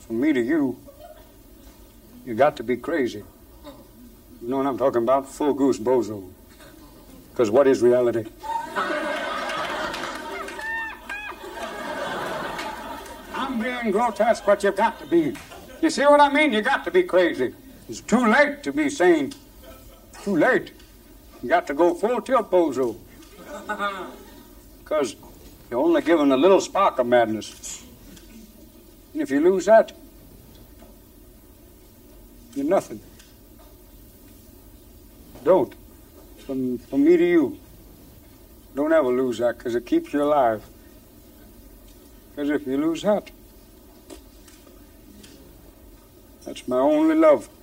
From me to you, you got to be crazy. You know what I'm talking about? Full goose bozo. Because what is reality? I'm being grotesque, but you've got to be. You see what I mean? You got to be crazy. It's too late to be sane. Too late. You got to go full tilt bozo. Because you're only given a little spark of madness. And if you lose that, you're nothing. Don't. From me to you. Don't ever lose that, because it keeps you alive. Because if you lose that, that's my only love.